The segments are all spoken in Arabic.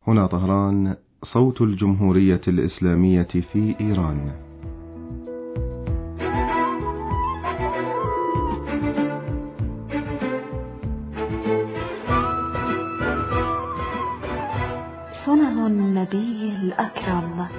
هنا طهران، صوت الجمهورية الإسلامية في إيران. سنن النبي الأكرم.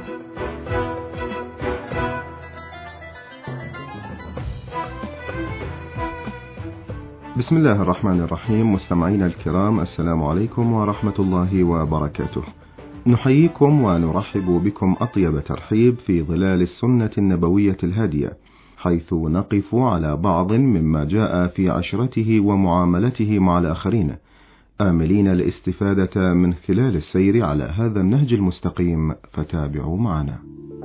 بسم الله الرحمن الرحيم. مستمعينا الكرام، السلام عليكم ورحمة الله وبركاته. نحييكم ونرحب بكم أطيب ترحيب في ظلال السنة النبوية الهادية، حيث نقف على بعض مما جاء في عشرته ومعاملته مع الآخرين، آملين الاستفادة من خلال السير على هذا النهج المستقيم، فتابعوا معنا.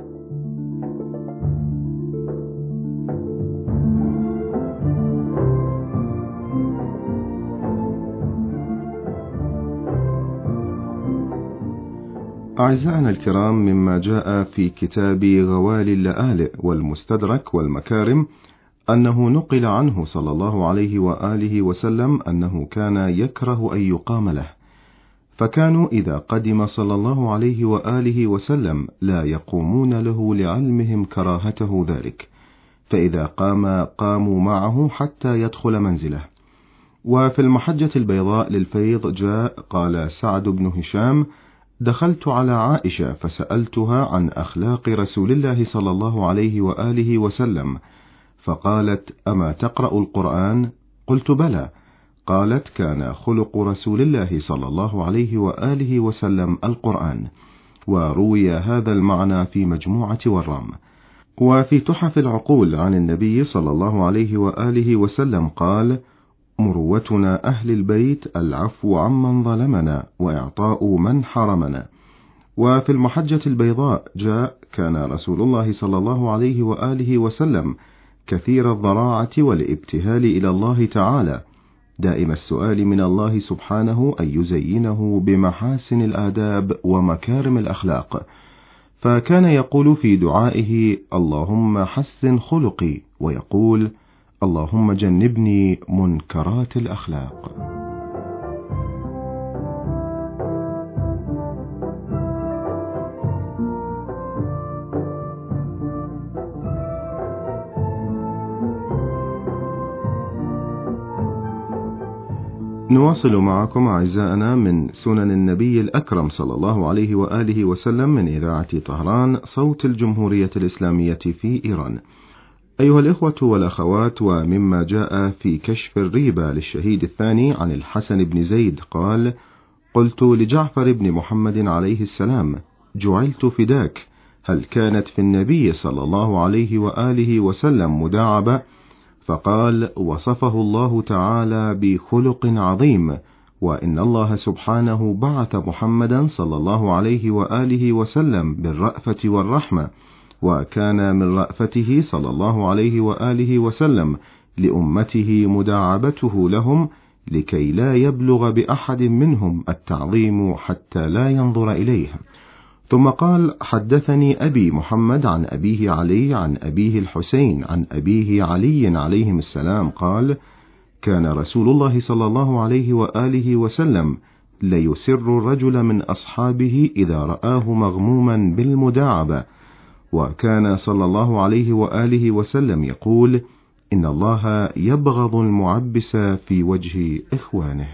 أعزائنا الكرام، مما جاء في كتاب غوالي اللآلئ والمستدرك والمكارم أنه نقل عنه صلى الله عليه وآله وسلم أنه كان يكره أن يقام له، فكانوا إذا قدم صلى الله عليه وآله وسلم لا يقومون له لعلمهم كراهته ذلك، فإذا قام قاموا معه حتى يدخل منزله. وفي المحجة البيضاء للفيض جاء قال سعد بن هشام: دخلت على عائشة فسألتها عن أخلاق رسول الله صلى الله عليه وآله وسلم، فقالت: أما تقرأ القرآن؟ قلت: بلى. قالت: كان خلق رسول الله صلى الله عليه وآله وسلم القرآن. وروي هذا المعنى في مجموعة ورام. وفي تحف العقول عن النبي صلى الله عليه وآله وسلم قال: مروتنا أهل البيت العفو عمن ظلمنا وإعطاء من حرمنا. وفي المحجة البيضاء جاء: كان رسول الله صلى الله عليه وآله وسلم كثير الضراعة والابتهال إلى الله تعالى، دائم السؤال من الله سبحانه أن يزينه بمحاسن الآداب ومكارم الأخلاق، فكان يقول في دعائه: اللهم حسن خلقي، ويقول: اللهم جنبني منكرات الأخلاق. نواصل معكم أعزائنا من سنن النبي الأكرم صلى الله عليه وآله وسلم من إذاعة طهران، صوت الجمهورية الإسلامية في إيران. أيها الإخوة والأخوات، ومما جاء في كشف الريبة للشهيد الثاني عن الحسن بن زيد قال: قلت لجعفر بن محمد عليه السلام: جعلت فداك، هل كانت في النبي صلى الله عليه وآله وسلم مداعبة؟ فقال: وصفه الله تعالى بخلق عظيم، وإن الله سبحانه بعث محمدا صلى الله عليه وآله وسلم بالرأفة والرحمة، وكان من رأفته صلى الله عليه وآله وسلم لأمته مداعبته لهم لكي لا يبلغ بأحد منهم التعظيم حتى لا ينظر إليه. ثم قال: حدثني أبي محمد عن أبيه علي عن أبيه الحسين عن أبيه علي عليهم السلام قال: كان رسول الله صلى الله عليه وآله وسلم ليسر الرجل من أصحابه إذا رآه مغموما بالمداعبة، وكان صلى الله عليه وآله وسلم يقول: إن الله يبغض المعبس في وجه إخوانه.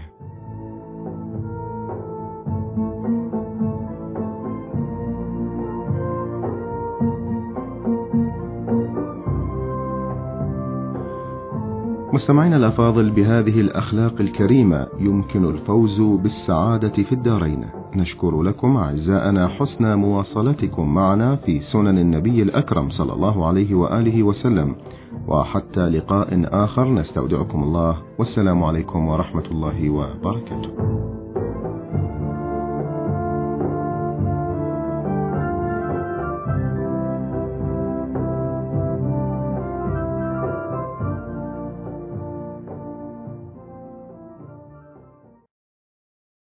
مستمعينا الأفاضل، بهذه الأخلاق الكريمة يمكن الفوز بالسعادة في الدارين. نشكر لكم أعزائنا حسن مواصلتكم معنا في سنن النبي الأكرم صلى الله عليه وآله وسلم، وحتى لقاء آخر نستودعكم الله، والسلام عليكم ورحمة الله وبركاته.